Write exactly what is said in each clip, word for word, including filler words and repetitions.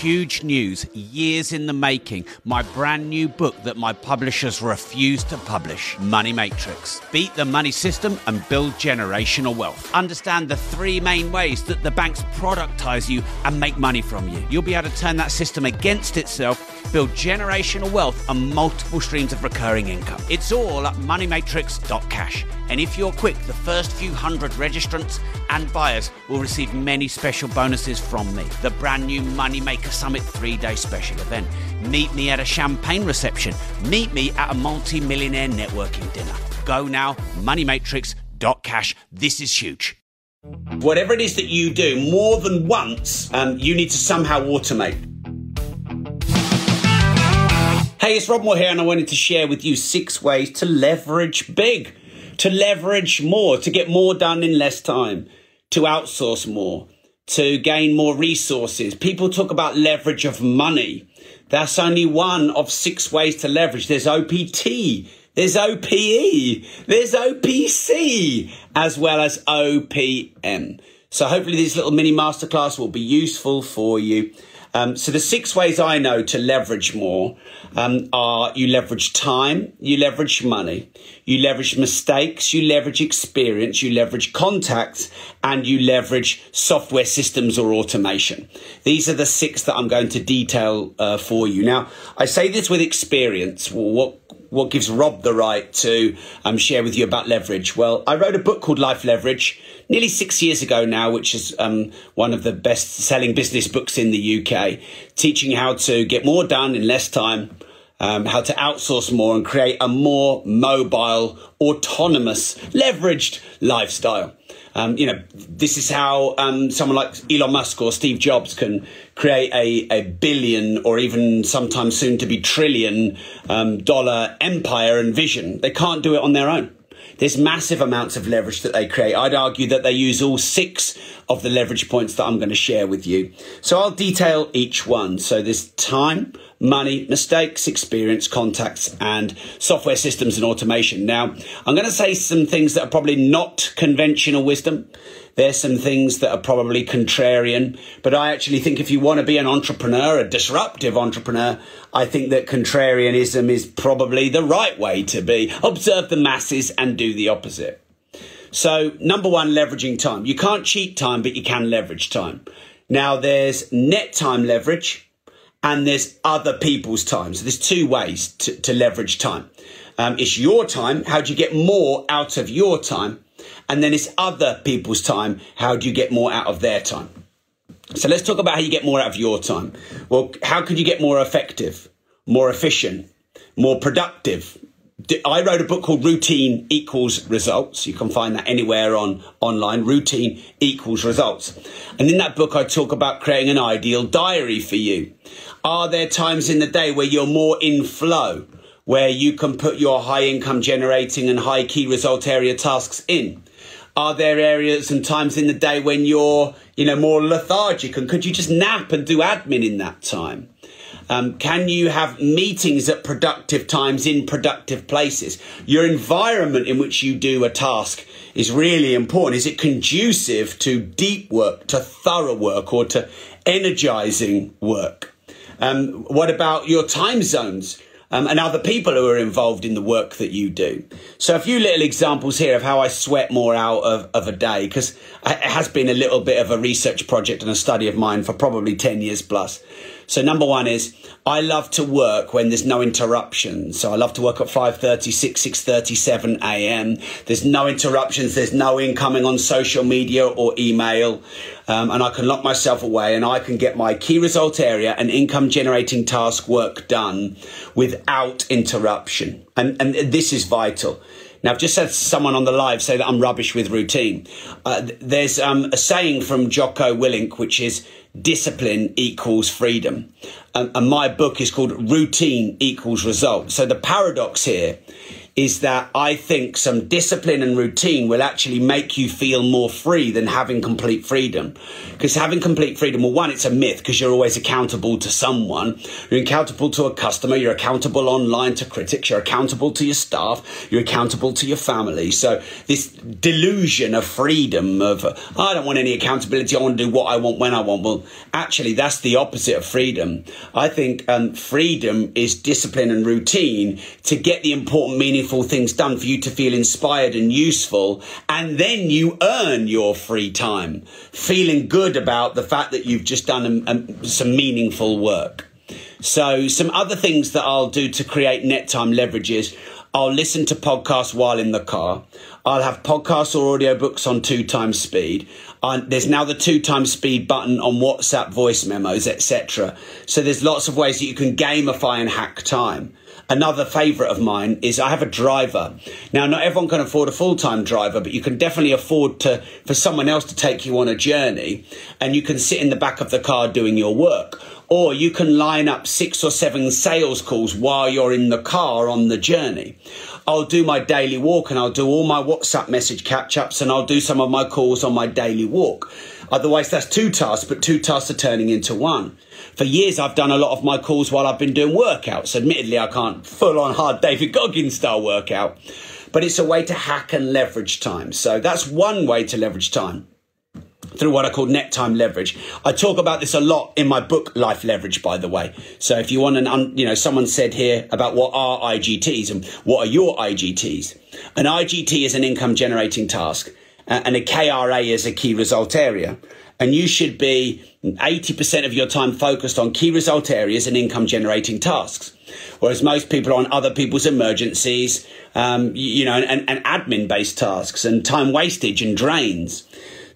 huge news, years in the making, my brand new book that my publishers refuse to publish, Money Matrix. Beat the money system and build generational wealth. Understand the three main ways that the banks productize you and make money from you. You'll be able to turn that system against itself, build generational wealth and multiple streams of recurring income. It's all at money matrix dot cash. And if you're quick, the first few hundred registrants and buyers will receive many special bonuses from me. The brand new Moneymaker Summit three-day special event. Meet me at a champagne reception. Meet me at a multi-millionaire networking dinner. Go now, money matrix dot cash. This is huge. Whatever it is that you do, more than once, um, you need to somehow automate. Hey, it's Rob Moore here, and I wanted to share with you six ways to leverage big, to leverage more, to get more done in less time, to outsource more, to gain more resources. People talk about leverage of money. That's only one of six ways to leverage. There's O P T, there's O P E, there's O P C, as well as O P M. So hopefully this little mini masterclass will be useful for you. Um, so the six ways I know to leverage more um, are you leverage time, you leverage money, you leverage mistakes, you leverage experience, you leverage contacts, and you leverage software systems or automation. These are the six that I'm going to detail uh, for you. Now, I say this with experience. What What gives Rob the right to um, share with you about leverage? Well, I wrote a book called Life Leverage nearly six years ago now, which is um, one of the best-selling business books in the U K, teaching how to get more done in less time, um, how to outsource more and create a more mobile, autonomous, leveraged lifestyle. Um, you know, this is how um, someone like Elon Musk or Steve Jobs can create a, a billion or even sometimes soon to be trillion um, dollar empire and vision. They can't do it on their own. There's massive amounts of leverage that they create. I'd argue that they use all six of the leverage points that I'm going to share with you. So I'll detail each one. So there's time, money, mistakes, experience, contacts, and software systems and automation. Now, I'm going to say some things that are probably not conventional wisdom. There's some things that are probably contrarian, but I actually think if you want to be an entrepreneur, a disruptive entrepreneur, I think that contrarianism is probably the right way to be. Observe the masses and do the opposite. So number one, leveraging time. You can't cheat time, but you can leverage time. Now there's net time leverage and there's other people's time. So there's two ways to, to leverage time. Um, it's your time. How do you get more out of your time? And then it's other people's time. How do you get more out of their time? So let's talk about how you get more out of your time. Well, how could you get more effective, more efficient, more productive? I wrote a book called Routine Equals Results. You can find that anywhere on online. Routine Equals Results. And in that book, I talk about creating an ideal diary for you. Are there times in the day where you're more in flow, where you can put your high income generating and high key result area tasks in? Are there areas and times in the day when you're, you know, more lethargic, and could you just nap and do admin in that time? Um, can you have meetings at productive times in productive places? Your environment in which you do a task is really important. Is it conducive to deep work, to thorough work, or to energizing work? Um, what about your time zones? Um, and other people who are involved in the work that you do. So a few little examples here of how I sweat more out of, of a day, because it has been a little bit of a research project and a study of mine for probably ten years plus. So number one is I love to work when there's no interruptions. So I love to work at five thirty, six, six thirty, seven a.m. There's no interruptions. There's no incoming on social media or email. Um, and I can lock myself away and I can get my key result area and income generating task work done without interruption. And, and this is vital. Now, I've just had someone on the live say that I'm rubbish with routine. Uh, there's um, a saying from Jocko Willink, which is discipline equals freedom. Um, and my book is called Routine Equals Results. So the paradox here is that I think some discipline and routine will actually make you feel more free than having complete freedom. Because having complete freedom, well, one, it's a myth because you're always accountable to someone. You're accountable to a customer. You're accountable online to critics. You're accountable to your staff. You're accountable to your family. So this delusion of freedom of, oh, I don't want any accountability. I want to do what I want when I want. Well, actually, that's the opposite of freedom. I think um, freedom is discipline and routine to get the important, meaningful things done for you to feel inspired and useful, and then you earn your free time, feeling good about the fact that you've just done um, some meaningful work. So some other things that I'll do to create net time leverage is I'll listen to podcasts while in the car. I'll have podcasts or audiobooks on two times speed. Uh, there's now the two times speed button on WhatsApp voice memos, et cetera. So there's lots of ways that you can gamify and hack time. Another favourite of mine is I have a driver. Now, not everyone can afford a full-time driver, but you can definitely afford to for someone else to take you on a journey, and you can sit in the back of the car doing your work. Or you can line up six or seven sales calls while you're in the car on the journey. I'll do my daily walk and I'll do all my WhatsApp message catch-ups and I'll do some of my calls on my daily walk. Otherwise, that's two tasks, but two tasks are turning into one. For years, I've done a lot of my calls while I've been doing workouts. Admittedly, I can't full-on hard David Goggins style workout, but it's a way to hack and leverage time. So that's one way to leverage time, through what I call net time leverage. I talk about this a lot in my book, Life Leverage, by the way. So if you want an, you know, someone said here about what are I G Ts and what are your I G Ts? An I G T is an income generating task uh, and a K R A is a key result area. And you should be eighty percent of your time focused on key result areas and income generating tasks. Whereas most people are on other people's emergencies, um, you, you know, and, and admin based tasks and time wastage and drains.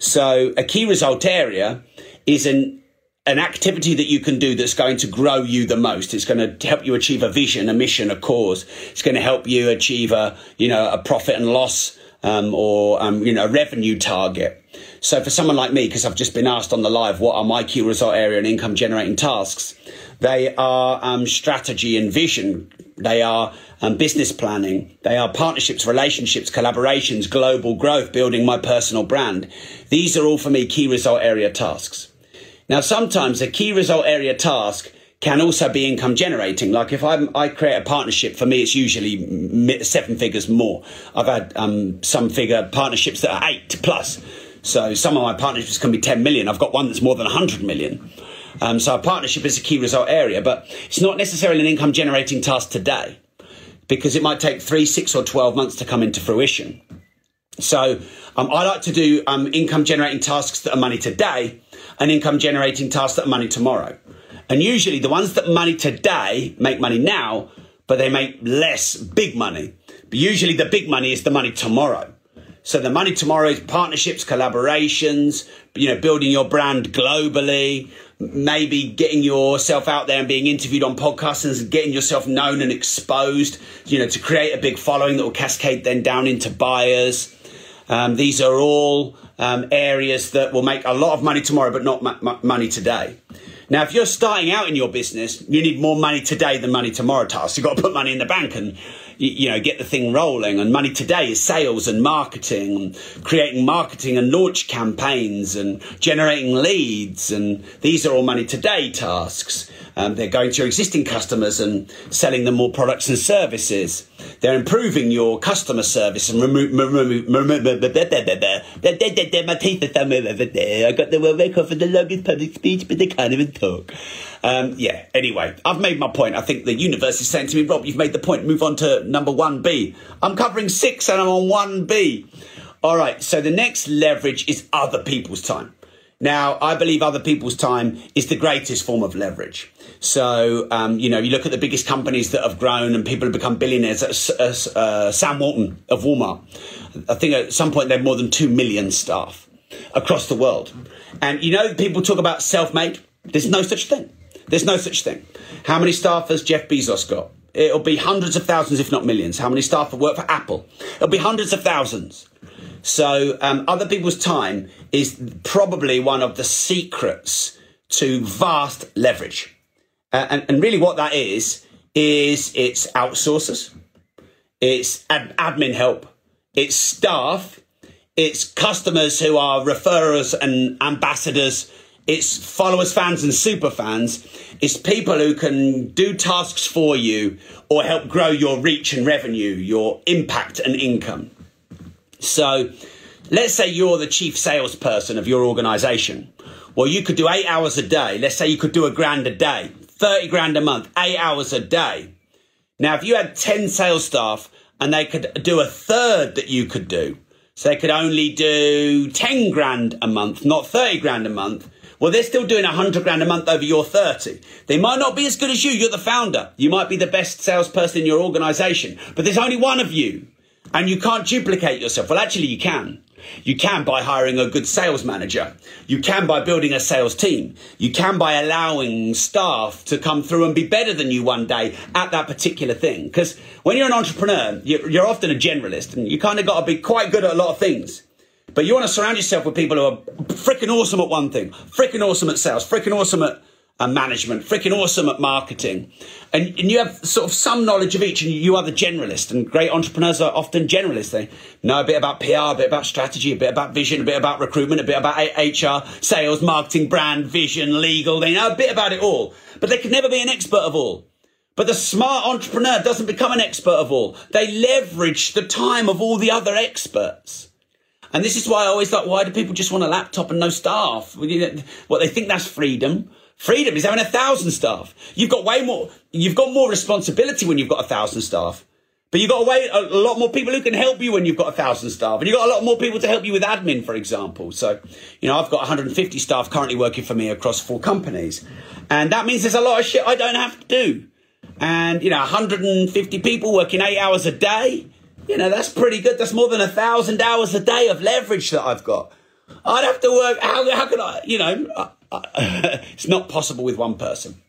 So a key result area is an an activity that you can do that's going to grow you the most. It's going to help you achieve a vision, a mission, a cause. It's going to help you achieve a, you know, a profit and loss um, or, um, you know, a revenue target. So for someone like me, because I've just been asked on the live, what are my key result area and income generating tasks? They are um, strategy and vision. They are um, business planning. They are partnerships, relationships, collaborations, global growth, building my personal brand. These are all for me key result area tasks. Now, sometimes a key result area task can also be income generating. Like if I'm, I create a partnership, for me, it's usually seven figures more. I've had um, some figure partnerships that are eight plus. So some of my partnerships can be ten million. I've got one that's more than one hundred million. Um, so a partnership is a key result area, but it's not necessarily an income generating task today because it might take three, six or twelve months to come into fruition. So um, I like to do um, income generating tasks that are money today and income generating tasks that are money tomorrow. And usually the ones that money today make money now, but they make less big money. But usually the big money is the money tomorrow. So the money tomorrow is partnerships, collaborations, you know, building your brand globally, maybe getting yourself out there and being interviewed on podcasts and getting yourself known and exposed, you know, to create a big following that will cascade then down into buyers. Um, these are all um, areas that will make a lot of money tomorrow, but not m- m- money today. Now, if you're starting out in your business, you need more money today than money tomorrow tasks. You've got to put money in the bank and, you know, get the thing rolling. And money today is sales and marketing, and creating marketing and launch campaigns and generating leads. And these are all money today tasks. Um, they're going to your existing customers and selling them more products and services. They're improving your customer service and remove. My teeth are somewhere over there. I got the world record for the longest public speech, but they can't even talk. Um, yeah, anyway, I've made my point. I think the universe is saying to me, Rob, you've made the point. Move on to number one B. I'm covering six and I'm on one B. All right, so the next leverage is other people's time. Now, I believe other people's time is the greatest form of leverage. So, um, you know, you look at the biggest companies that have grown and people have become billionaires. Uh, uh, Sam Walton of Walmart. I think at some point they had more than two million staff across the world. And, you know, people talk about self-made. There's no such thing. There's no such thing. How many staff has Jeff Bezos got? It'll be hundreds of thousands, if not millions. How many staff have worked for Apple? It'll be hundreds of thousands. So um, other people's time is probably one of the secrets to vast leverage. Uh, and, and really what that is, is it's outsourcers. it's ad- admin help, it's staff, it's customers who are referrers and ambassadors, it's followers, fans and super fans. It's people who can do tasks for you or help grow your reach and revenue, your impact and income. So let's say you're the chief salesperson of your organization. Well, you could do eight hours a day. Let's say you could do a grand a day, thirty grand a month, eight hours a day. Now, if you had ten sales staff and they could do a third that you could do, so they could only do ten grand a month, not thirty grand a month, well, they're still doing one hundred grand a month over your thirty. They might not be as good as you. You're the founder. You might be the best salesperson in your organization, but there's only one of you and you can't duplicate yourself. Well, actually, you can. You can by hiring a good sales manager. You can by building a sales team. You can by allowing staff to come through and be better than you one day at that particular thing. Because when you're an entrepreneur, you're, you're often a generalist and you kind of got to be quite good at a lot of things. But you want to surround yourself with people who are freaking awesome at one thing, freaking awesome at sales, freaking awesome at uh, management, freaking awesome at marketing. And, and you have sort of some knowledge of each and you are the generalist. And great entrepreneurs are often generalists. They know a bit about P R, a bit about strategy, a bit about vision, a bit about recruitment, a bit about H R, sales, marketing, brand, vision, legal. They know a bit about it all, but they can never be an expert of all. But the smart entrepreneur doesn't become an expert of all. They leverage the time of all the other experts. And this is why I always like, why do people just want a laptop and no staff? What, they think that's freedom. Freedom is having a thousand staff. You've got way more, you've got more responsibility when you've got a thousand staff. But you've got a, way, a lot more people who can help you when you've got a thousand staff. And you've got a lot more people to help you with admin, for example. So, you know, I've got one hundred fifty staff currently working for me across four companies. And that means there's a lot of shit I don't have to do. And, you know, one hundred fifty people working eight hours a day. You know, that's pretty good. That's more than a thousand hours a day of leverage that I've got. I'd have to work. How, how can I, you know, I, I, it's not possible with one person.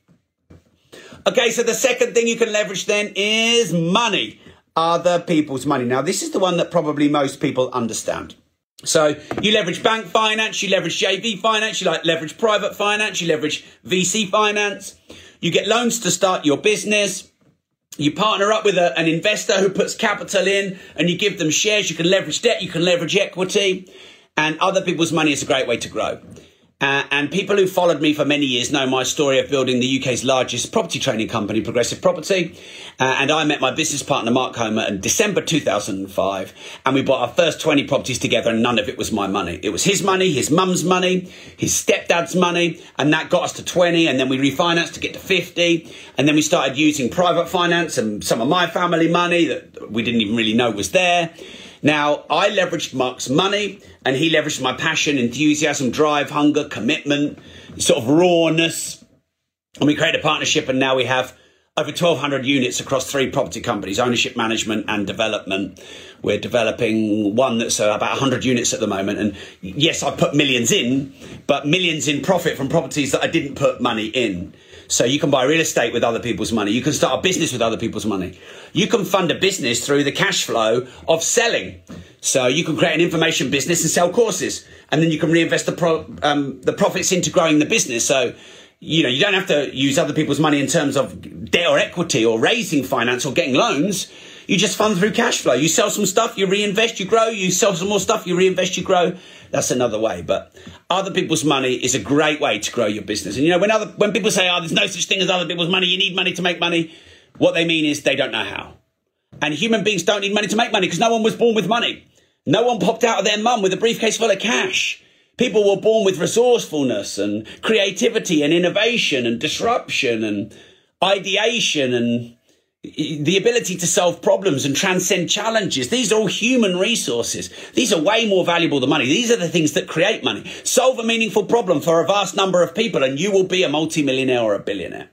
Okay, so the second thing you can leverage then is money, other people's money. Now, this is the one that probably most people understand. So you leverage bank finance, you leverage J V finance, you like leverage private finance, you leverage V C finance. You get loans to start your business. You partner up with a, an investor who puts capital in and you give them shares. You can leverage debt, you can leverage equity, and other people's money is a great way to grow. Uh, and people who followed me for many years know my story of building the U K's largest property training company, Progressive Property. Uh, and I met my business partner, Mark Homer, in December two thousand five. And we bought our first twenty properties together, and none of it was my money. It was his money, his mum's money, his stepdad's money. And that got us to twenty. And then we refinanced to get to fifty. And then we started using private finance and some of my family money that we didn't even really know was there. Now, I leveraged Mark's money and he leveraged my passion, enthusiasm, drive, hunger, commitment, sort of rawness. And we created a partnership, and now we have over twelve hundred units across three property companies, ownership management and development. We're developing one that's uh, about one hundred units at the moment. And yes, I put millions in, but millions in profit from properties that I didn't put money in. So you can buy real estate with other people's money. You can start a business with other people's money. You can fund a business through the cash flow of selling. So you can create an information business and sell courses, and then you can reinvest the pro, um, the profits into growing the business. So, you know, you don't have to use other people's money in terms of debt or equity or raising finance or getting loans. You just fund through cash flow. You sell some stuff, you reinvest, you grow. You sell some more stuff, you reinvest, you grow. That's another way. But other people's money is a great way to grow your business. And, you know, when other when people say, oh, there's no such thing as other people's money, you need money to make money, what they mean is they don't know how. And human beings don't need money to make money because no one was born with money. No one popped out of their mum with a briefcase full of cash. People were born with resourcefulness and creativity and innovation and disruption and ideation and the ability to solve problems and transcend challenges. These are all human resources. These are way more valuable than money. These are the things that create money. Solve a meaningful problem for a vast number of people and you will be a multimillionaire or a billionaire.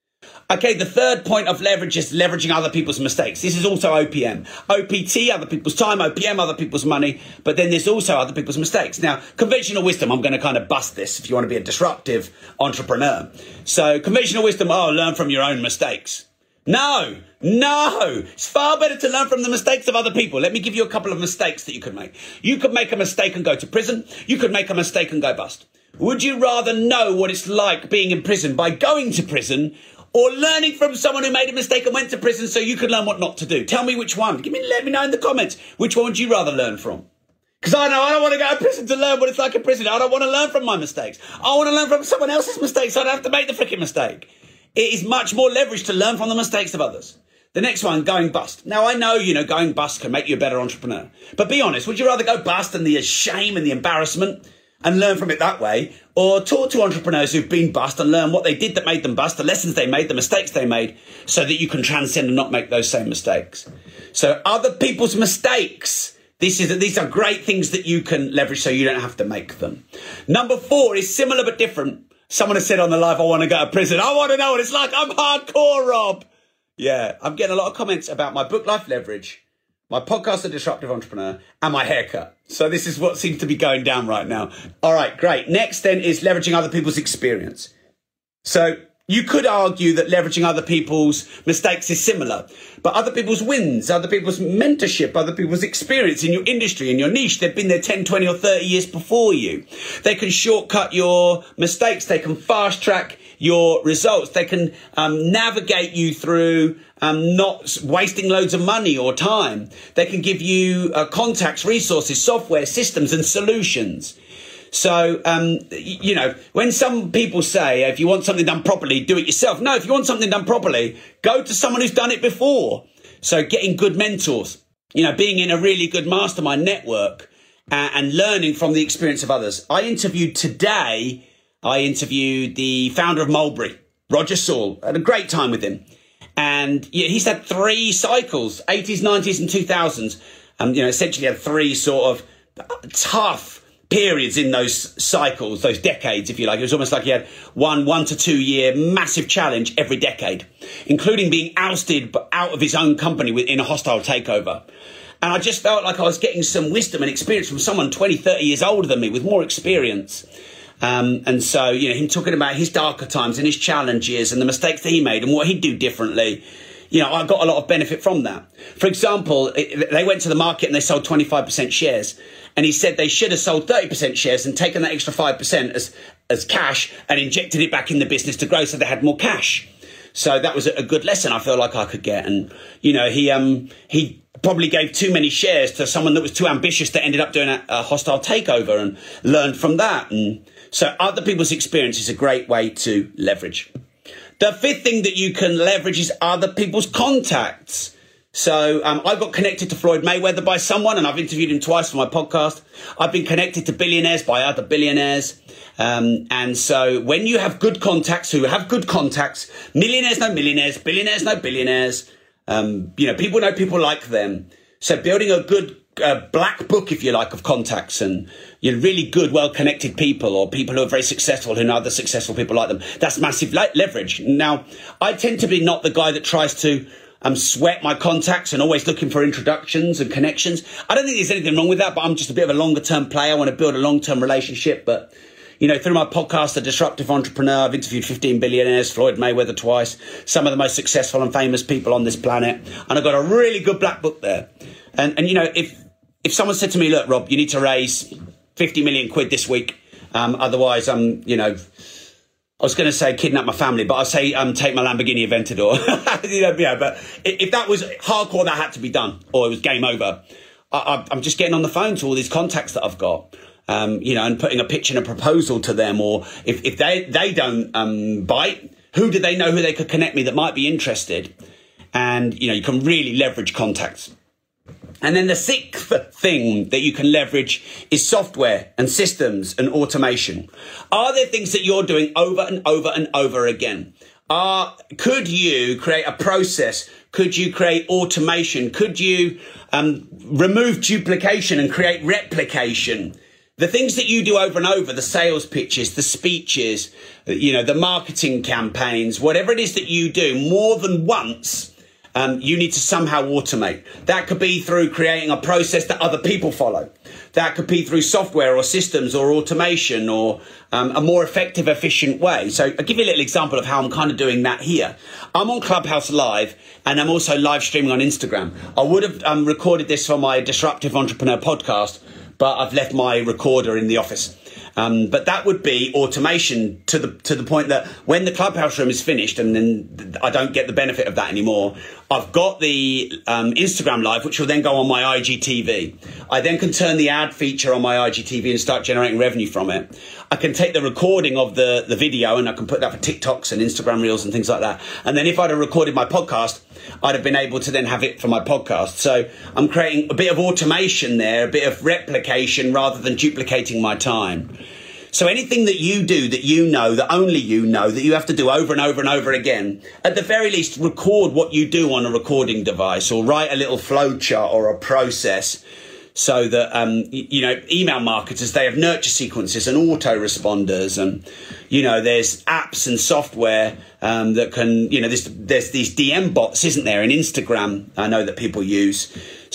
Okay, the third point of leverage is leveraging other people's mistakes. This is also O P M. O P T, other people's time, O P M, other people's money, but then there's also other people's mistakes. Now, conventional wisdom, I'm going to kind of bust this if you want to be a disruptive entrepreneur. So conventional wisdom, oh, learn from your own mistakes. No, no, it's far better to learn from the mistakes of other people. Let me give you a couple of mistakes that you could make. You could make a mistake and go to prison. You could make a mistake and go bust. Would you rather know what it's like being in prison by going to prison, or learning from someone who made a mistake and went to prison so you could learn what not to do? Tell me which one. Give me, let me know in the comments. Which one would you rather learn from? Because I know I don't want to go to prison to learn what it's like in prison. I don't want to learn from my mistakes. I want to learn from someone else's mistakes so I don't have to make the freaking mistake. It is much more leverage to learn from the mistakes of others. The next one, going bust. Now, I know, you know, going bust can make you a better entrepreneur. But be honest, would you rather go bust and the shame and the embarrassment and learn from it that way, or talk to entrepreneurs who've been bust and learn what they did that made them bust, the lessons they made, the mistakes they made, so that you can transcend and not make those same mistakes? So other people's mistakes, this is these are great things that you can leverage so you don't have to make them. Number four is similar but different. Someone has said on the live, I want to go to prison. I want to know what it's like. I'm hardcore, Rob. Yeah, I'm getting a lot of comments about my book, Life Leverage, my podcast, The Disruptive Entrepreneur, and my haircut. So this is what seems to be going down right now. All right, great. Next then is leveraging other people's experience. So you could argue that leveraging other people's mistakes is similar, but other people's wins, other people's mentorship, other people's experience in your industry, in your niche, they've been there ten, twenty or thirty years before you. They can shortcut your mistakes. They can fast track your results. They can um, navigate you through um, not wasting loads of money or time. They can give you uh, contacts, resources, software, systems and solutions. So, um, you know, when some people say, if you want something done properly, do it yourself. No, if you want something done properly, go to someone who's done it before. So getting good mentors, you know, being in a really good mastermind network uh, and learning from the experience of others. I interviewed today, I interviewed the founder of Mulberry, Roger Saul. I had a great time with him. And yeah, he's had three cycles, eighties, nineties and two thousands. Um, you know, essentially had three sort of tough periods in those cycles, those decades, if you like. It was almost like he had one one to two year massive challenge every decade, including being ousted out of his own company in a hostile takeover. And I just felt like I was getting some wisdom and experience from someone twenty, thirty years older than me with more experience. Um, and so, you know, him talking about his darker times and his challenges and the mistakes that he made and what he'd do differently. You know, I got a lot of benefit from that. For example, it, they went to the market and they sold twenty-five percent shares. And he said they should have sold thirty percent shares and taken that extra five percent as, as cash and injected it back in the business to grow so they had more cash. So that was a, a good lesson I feel like I could get. And, you know, he um he probably gave too many shares to someone that was too ambitious that ended up doing a, a hostile takeover and learned from that. And so other people's experience is a great way to leverage. The fifth thing that you can leverage is other people's contacts. So um, I got connected to Floyd Mayweather by someone, and I've interviewed him twice for my podcast. I've been connected to billionaires by other billionaires. Um, and so when you have good contacts who have good contacts, millionaires know millionaires, billionaires know billionaires. Um, you know, people know people like them. So building a good uh, black book, if you like, of contacts and you know, really good, well-connected people or people who are very successful, who know other successful people like them. That's massive le- leverage. Now, I tend to be not the guy that tries to um, sweat my contacts and always looking for introductions and connections. I don't think there's anything wrong with that, but I'm just a bit of a longer-term player. I want to build a long-term relationship. But, you know, through my podcast, The Disruptive Entrepreneur, I've interviewed fifteen billionaires, Floyd Mayweather twice, some of the most successful and famous people on this planet. And I've got a really good black book there. And, and you know, if if someone said to me, look, Rob, you need to raise fifty million quid this week. Um, otherwise, I'm, you know, I was going to say kidnap my family, but I'll say um, take my Lamborghini Aventador. you know, yeah, but if that was hardcore, that had to be done, or it was game over. I, I'm just getting on the phone to all these contacts that I've got, um, you know, and putting a pitch and a proposal to them. Or if, if they, they don't um, bite, who do they know who they could connect me that might be interested? And, you know, you can really leverage contacts. And then the sixth thing that you can leverage is software and systems and automation. Are there things that you're doing over and over and over again? Are, could you create a process? Could you create automation? Could you um, remove duplication and create replication? The things that you do over and over, the sales pitches, the speeches, you know, the marketing campaigns, whatever it is that you do more than once, Um, you need to somehow automate. That could be through creating a process that other people follow. That could be through software or systems or automation or um, a more effective, efficient way. So I'll give you a little example of how I'm kind of doing that here. I'm on Clubhouse Live and I'm also live streaming on Instagram. I would have um, recorded this for my Disruptive Entrepreneur podcast, but I've left my recorder in the office. Um, but that would be automation to the to the point that when the Clubhouse room is finished and then I don't get the benefit of that anymore, I've got the um, Instagram Live, which will then go on my I G T V. I then can turn the ad feature on my I G T V and start generating revenue from it. I can take the recording of the, the video and I can put that for TikToks and Instagram Reels and things like that. And then if I'd have recorded my podcast, I'd have been able to then have it for my podcast. So I'm creating a bit of automation there, a bit of replication rather than duplicating my time. So anything that you do that you know, that only you know, that you have to do over and over and over again, at the very least, record what you do on a recording device or write a little flow chart or a process so that, um, you know, email marketers, they have nurture sequences and autoresponders and, you know, there's apps and software um, that can, you know, there's, there's these D M bots, isn't there, in Instagram, I know that people use.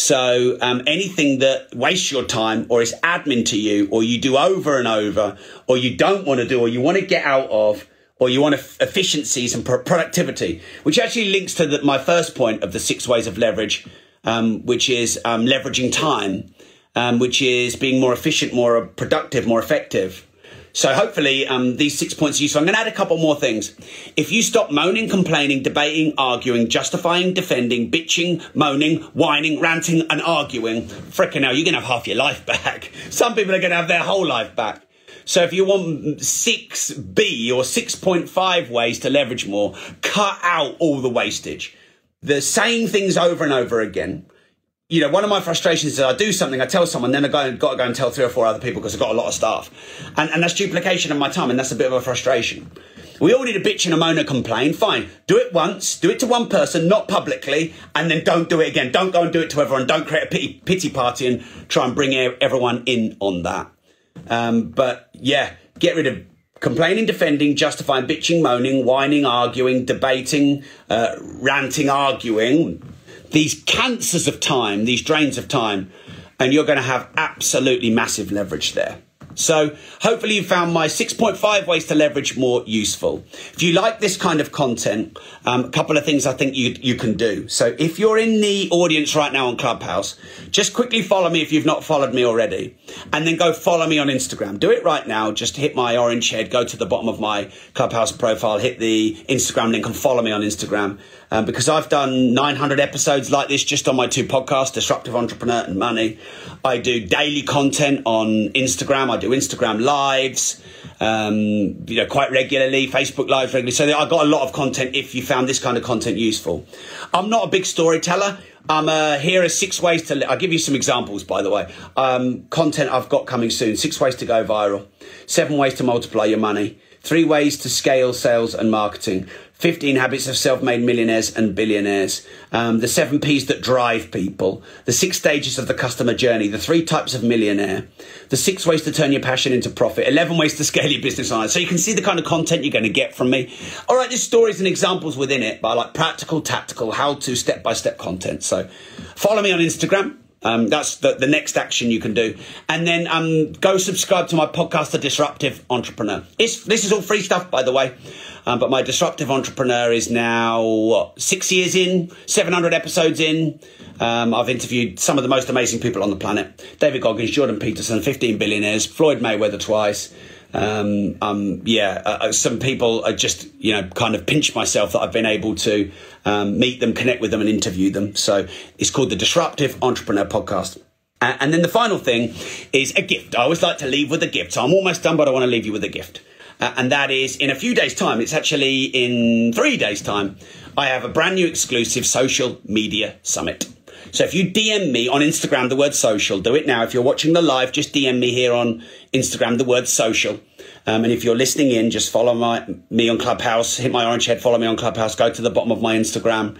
So um, anything that wastes your time or is admin to you or you do over and over or you don't want to do or you want to get out of or you want efficiencies and productivity, which actually links to the, my first point of the six ways of leverage, um, which is um, leveraging time, um, which is being more efficient, more productive, more effective. So hopefully um, these six points are useful. I'm going to add a couple more things. If you stop moaning, complaining, debating, arguing, justifying, defending, bitching, moaning, whining, ranting and arguing, frickin' hell, you're going to have half your life back. Some people are going to have their whole life back. So if you want six B or six point five ways to leverage more, cut out all the wastage. The saying things over and over again. You know, one of my frustrations is I do something, I tell someone, then I go, got to go and tell three or four other people because I've got a lot of staff. And, and that's duplication of my time, and that's a bit of a frustration. We all need a bitch and a moan and complain. Fine. Do it once, do it to one person, not publicly, and then don't do it again. Don't go and do it to everyone. Don't create a pity, pity party and try and bring everyone in on that. Um, but yeah, get rid of complaining, defending, justifying, bitching, moaning, whining, arguing, debating, uh, ranting, arguing. These cancers of time, these drains of time, and you're going to have absolutely massive leverage there. So hopefully you found my six point five ways to leverage more useful. If you like this kind of content, um, a couple of things I think you, you can do. So if you're in the audience right now on Clubhouse, just quickly follow me if you've not followed me already, and then go follow me on Instagram. Do it right now. Just hit my orange head, go to the bottom of my Clubhouse profile, hit the Instagram link and follow me on Instagram. Um, because I've done nine hundred episodes like this just on my two podcasts, Disruptive Entrepreneur and Money. I do daily content on Instagram. I do Instagram lives, um, you know, quite regularly, Facebook lives regularly. So I've got a lot of content if you found this kind of content useful. I'm not a big storyteller. I'm uh, here are six ways to, I'll give you some examples, by the way. Um, content I've got coming soon. Six ways to go viral. Seven ways to multiply your money. Three ways to scale sales and marketing. fifteen habits of self-made millionaires and billionaires. Um, the seven P's that drive people. The six stages of the customer journey. The three types of millionaire. The six ways to turn your passion into profit. eleven ways to scale your business online. So you can see the kind of content you're going to get from me. All right, there's stories and examples within it, but I like practical, tactical, how-to, step-by-step content. So follow me on Instagram. Um, that's the, the next action you can do. And then um, go subscribe to my podcast, The Disruptive Entrepreneur. It's, this is all free stuff, by the way. Um, but my Disruptive Entrepreneur is now, what, six years in, seven hundred episodes in. Um, I've interviewed some of the most amazing people on the planet. David Goggins, Jordan Peterson, fifteen billionaires, Floyd Mayweather twice. Um, um, yeah, uh, some people are just, you know, kind of pinch myself that I've been able to um, meet them, connect with them and interview them. So it's called the Disruptive Entrepreneur Podcast. Uh, and then the final thing is a gift. I always like to leave with a gift. So I'm almost done, but I want to leave you with a gift. Uh, and that is in a few days' time. It's actually in three days' time. I have a brand new exclusive social media summit. So if you D M me on Instagram, the word social, do it now. If you're watching the live, just D M me here on Instagram, the word social. Um, and if you're listening in, just follow my, me on Clubhouse, hit my orange head, follow me on Clubhouse, go to the bottom of my Instagram,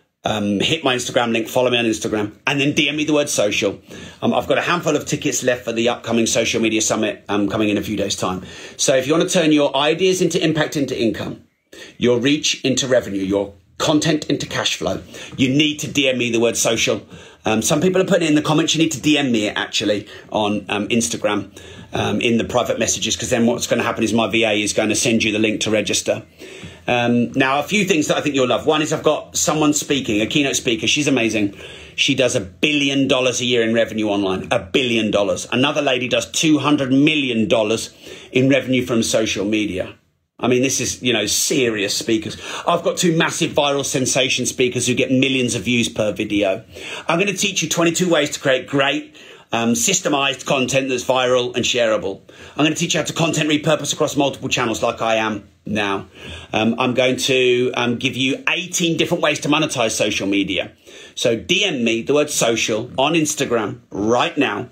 um, hit my Instagram link, follow me on Instagram, and then D M me the word social. Um, I've got a handful of tickets left for the upcoming social media summit um, coming in a few days' time. So if you want to turn your ideas into impact into income, your reach into revenue, your content into cash flow, you need to D M me the word social. Um, some people are putting in the comments, you need to D M me it actually on um, Instagram um, in the private messages, because then what's going to happen is my V A is going to send you the link to register. Um, now, a few things that I think you'll love. One is I've got someone speaking, a keynote speaker. She's amazing. She does a billion dollars a year in revenue online, a billion dollars. Another lady does two hundred million dollars in revenue from social media. I mean, this is, you know, serious speakers. I've got two massive viral sensation speakers who get millions of views per video. I'm going to teach you twenty-two ways to create great, um, systemized content that's viral and shareable. I'm going to teach you how to content repurpose across multiple channels like I am now. Um, I'm going to um, give you eighteen different ways to monetize social media. So D M me the word social on Instagram right now.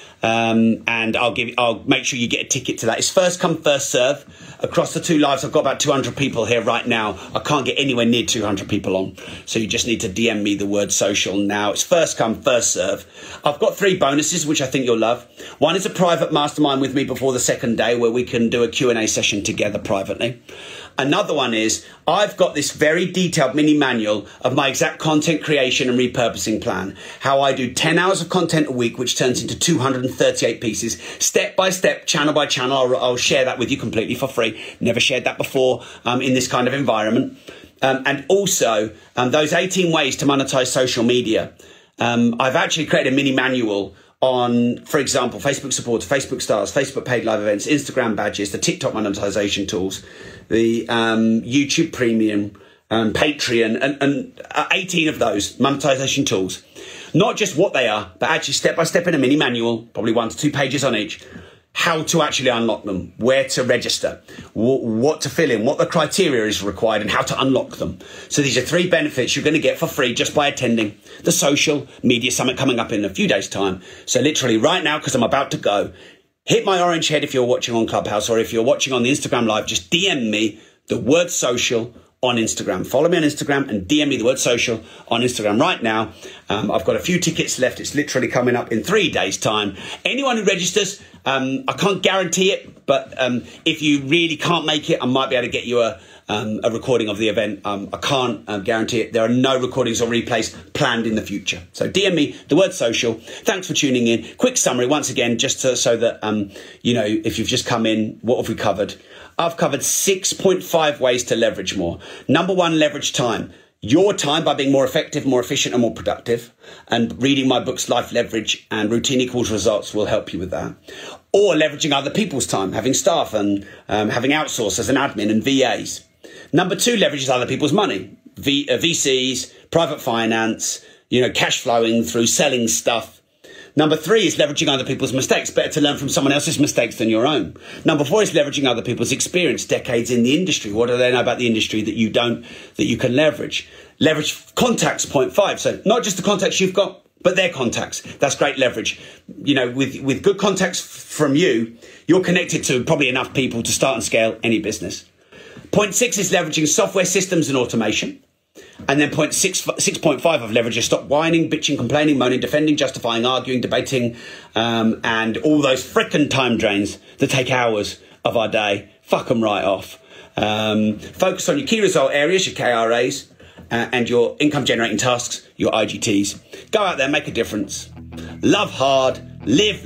Um, and I'll give, I'll make sure you get a ticket to that. It's first come, first serve. Across the two lives, I've got about two hundred people here right now. I can't get anywhere near two hundred people on. So you just need to D M me the word social now. It's first come, first serve. I've got three bonuses, which I think you'll love. One is a private mastermind with me before the second day, where we can do a Q and A session together privately. Another one is I've got this very detailed mini manual of my exact content creation and repurposing plan. How I do ten hours of content a week, which turns into two hundred thirty-eight pieces, step by step, channel by channel. I'll, I'll share that with you completely for free. Never shared that before um, in this kind of environment. Um, and also um, those eighteen ways to monetize social media. Um, I've actually created a mini manual on, for example, Facebook supporter, Facebook stars, Facebook paid live events, Instagram badges, the TikTok monetization tools, the um, YouTube Premium, um, Patreon, and, and uh, eighteen of those monetization tools. Not just what they are, but actually step by step in a mini manual, probably one to two pages on each, how to actually unlock them, where to register, w- what to fill in, what the criteria is required, and how to unlock them. So these are three benefits you're going to get for free just by attending the Social Media Summit coming up in a few days' time. So literally right now, because I'm about to go, hit my orange head if you're watching on Clubhouse, or if you're watching on the Instagram Live, just D M me the word social on Instagram. Follow me on Instagram and D M me the word social on Instagram right now. Um, I've got a few tickets left. It's literally coming up in three days' time. Anyone who registers, um, I can't guarantee it, but um, if you really can't make it, I might be able to get you a, um, a recording of the event. Um, I can't um, guarantee it. There are no recordings or replays planned in the future. So D M me the word social. Thanks for tuning in. Quick summary once again, just to, so that, um, you know, if you've just come in, what have we covered? I've covered six point five ways to leverage more. Number one, leverage time. Your time by being more effective, more efficient, and more productive. And reading my books, Life Leverage and Routine Equals Results, will help you with that. Or leveraging other people's time, having staff and um, having outsourcers and admin and V As. Number two, leverages other people's money. V, uh, V Cs, private finance, you know, cash flowing through selling stuff. Number three is leveraging other people's mistakes. Better to learn from someone else's mistakes than your own. Number four is leveraging other people's experience, decades in the industry. What do they know about the industry that you don't, that you can leverage? Leverage contacts, point five. So not just the contacts you've got, but their contacts. That's great leverage. You know, with, with good contacts f- from you, you're connected to probably enough people to start and scale any business. Point six is leveraging software systems and automation. And then point six, six point five of leverage is stop whining, bitching, complaining, moaning, defending, justifying, arguing, debating, um, and all those frickin' time drains that take hours of our day. Fuck them right off. Um, focus on your key result areas, your K R As, uh, and your income generating tasks, your I G Ts. Go out there, make a difference. Love hard, live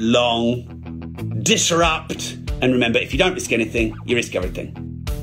long, disrupt, and remember, if you don't risk anything, you risk everything.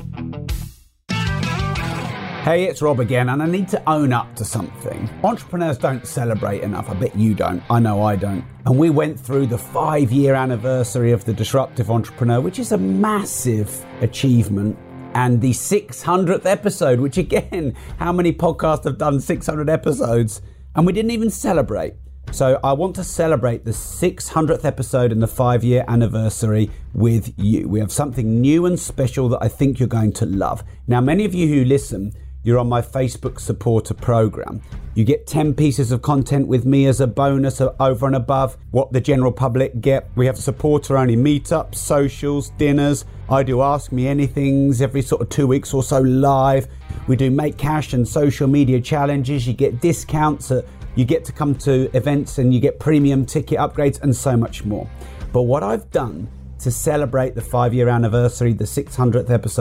Hey, it's Rob again, and I need to own up to something. Entrepreneurs don't celebrate enough. I bet you don't. I know I don't. And we went through the five-year anniversary of The Disruptive Entrepreneur, which is a massive achievement, and the six hundredth episode, which again, how many podcasts have done six hundred episodes? And we didn't even celebrate. So I want to celebrate the six hundredth episode and the five-year anniversary with you. We have something new and special that I think you're going to love. Now, many of you who listen, you're on my Facebook supporter program. You get ten pieces of content with me as a bonus over and above what the general public get. We have supporter-only meetups, socials, dinners. I do Ask Me Anythings every sort of two weeks or so live. We do Make Cash and social media challenges. You get discounts. At, you get to come to events and you get premium ticket upgrades and so much more. But what I've done to celebrate the five-year anniversary, the six hundredth episode,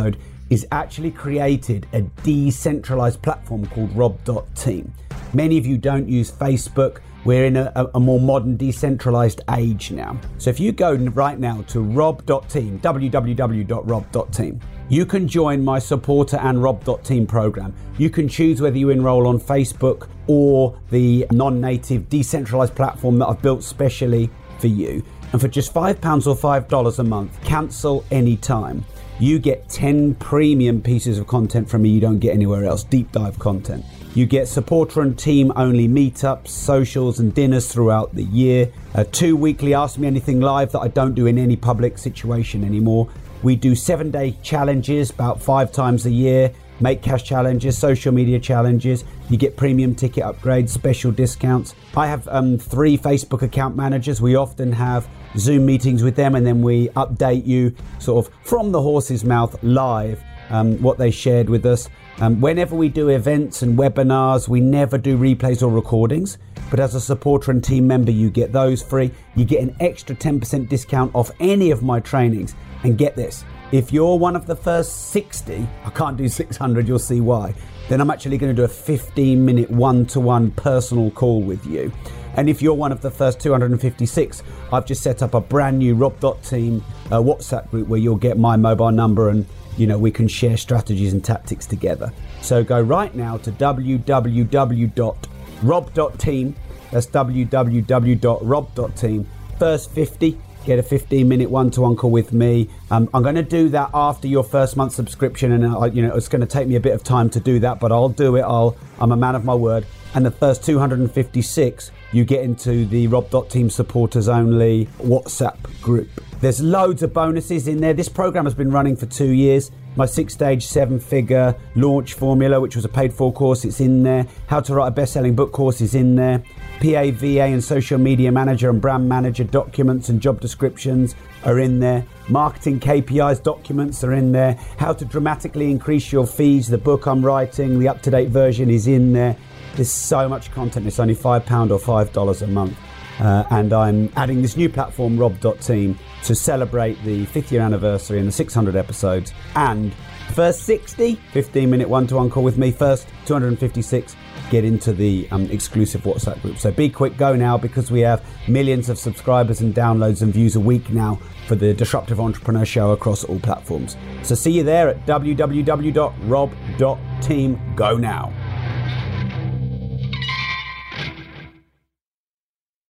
is actually created a decentralized platform called rob dot team. Many of you don't use Facebook. We're in a, a more modern, decentralized age now. So if you go right now to rob dot team, w w w dot rob dot team, you can join my supporter and rob dot team program. You can choose whether you enroll on Facebook or the non-native decentralized platform that I've built specially for you. And for just five pounds or five dollars a month, cancel anytime. You get ten premium pieces of content from me you don't get anywhere else, deep dive content. You get supporter and team only meetups, socials and dinners throughout the year. Uh, two weekly Ask Me Anything live that I don't do in any public situation anymore. We do seven day challenges about five times a year. Make cash challenges, social media challenges. You get premium ticket upgrades, special discounts. I have um, three Facebook account managers. We often have Zoom meetings with them and then we update you sort of from the horse's mouth live um, what they shared with us. Um, whenever we do events and webinars, we never do replays or recordings. But as a supporter and team member, you get those free. You get an extra ten percent discount off any of my trainings. And get this, if you're one of the first sixty, I can't do six hundred, you'll see why, then I'm actually going to do a fifteen minute one-to-one personal call with you. And if you're one of the first two hundred fifty-six, I've just set up a brand new rob dot team uh, WhatsApp group where you'll get my mobile number and, you know, we can share strategies and tactics together. So go right now to w w w dot rob dot team. That's w w w dot rob dot team. First fifty, get a fifteen minute one-to-one call with me. Um, I'm going to do that after your first month subscription, and uh, you know it's going to take me a bit of time to do that, but I'll do it. I'll. I'm a man of my word. And the first two hundred fifty-six, you get into the rob dot team supporters only WhatsApp group. There's loads of bonuses in there. This program has been running for two years. My six-stage, seven-figure launch formula, which was a paid-for course, it's in there. How to write a best-selling book course is in there. P A, V A, and social media manager and brand manager documents and job descriptions are in there. Marketing K P Is documents are in there. How to dramatically increase your fees, the book I'm writing, the up-to-date version is in there. There's so much content. It's only five pounds or five dollars a month. Uh, and I'm adding this new platform, rob dot team, to celebrate the fifth year anniversary and the six hundred episodes. And first sixty, fifteen minute one-to-one call with me. First two hundred fifty-six, get into the um, exclusive WhatsApp group. So be quick, go now, because we have millions of subscribers and downloads and views a week now for the Disruptive Entrepreneur Show across all platforms. So see you there at w w w dot rob dot team. Go now.